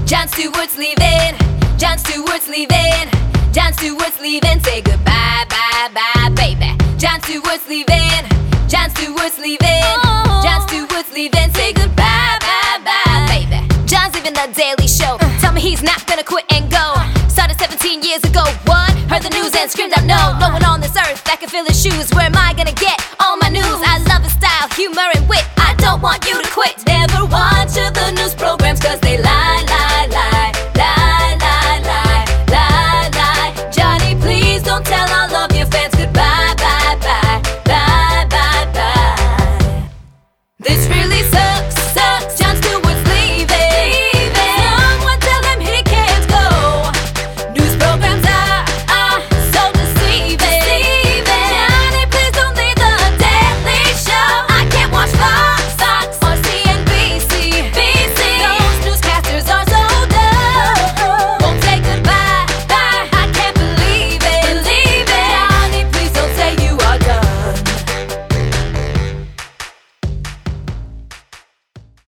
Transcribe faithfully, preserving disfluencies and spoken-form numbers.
Jon Stewart's leaving, Jon Stewart's leaving, Jon Stewart's leaving, say goodbye, bye, bye, baby. Jon Stewart's leaving, Jon Stewart's leaving, Jon Stewart's leaving, say goodbye, bye, bye, baby. Jon's leaving the Daily Show, tell me he's not gonna quit and go. Started seventeen years ago, what? Heard the news and screamed out no. No one on this earth that can fill his shoes. Where am I gonna get all my news? I love his style, humor and wit, I don't want you to quit.